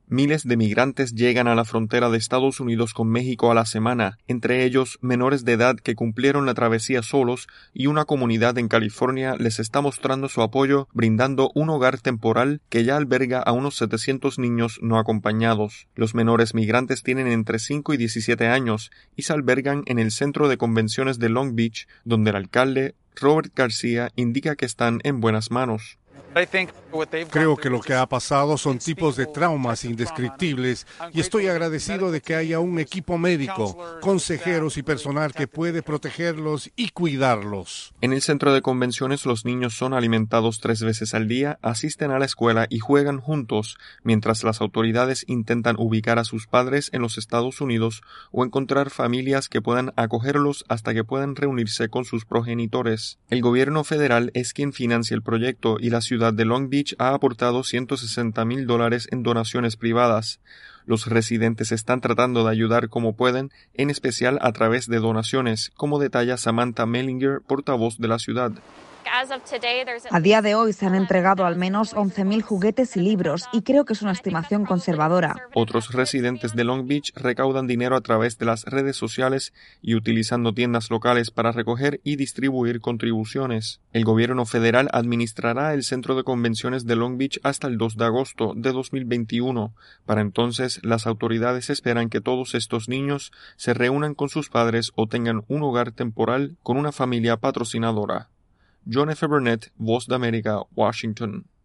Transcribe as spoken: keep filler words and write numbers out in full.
Miles de migrantes llegan a la frontera de Estados Unidos con México a la semana, entre ellos menores de edad que cumplieron la travesía solos, y una comunidad en California les está mostrando su apoyo brindando un hogar temporal que ya alberga a unos setecientos niños no acompañados. Los menores migrantes tienen entre cinco y diecisiete años y se albergan en el centro de convenciones de Long Beach, donde el alcalde Robert García indica que están en buenas manos. Creo que lo que ha pasado son tipos de traumas indescriptibles y estoy agradecido de que haya un equipo médico, consejeros y personal que puede protegerlos y cuidarlos. En el centro de convenciones los niños son alimentados tres veces al día, asisten a la escuela y juegan juntos, mientras las autoridades intentan ubicar a sus padres en los Estados Unidos o encontrar familias que puedan acogerlos hasta que puedan reunirse con sus progenitores. El gobierno federal es quien financia el proyecto y la ciudad de Long Beach ha aportado ciento sesenta mil dólares en donaciones privadas. Los residentes están tratando de ayudar como pueden, en especial a través de donaciones, como detalla Samantha Mellinger, portavoz de la ciudad. A día de hoy se han entregado al menos once mil juguetes y libros, y creo que es una estimación conservadora. Otros residentes de Long Beach recaudan dinero a través de las redes sociales y utilizando tiendas locales para recoger y distribuir contribuciones. El gobierno federal administrará el centro de convenciones de Long Beach hasta el dos de agosto de dos mil veintiuno. Para entonces, las autoridades esperan que todos estos niños se reúnan con sus padres o tengan un hogar temporal con una familia patrocinadora. John F. Burnett, Voz de América, Washington.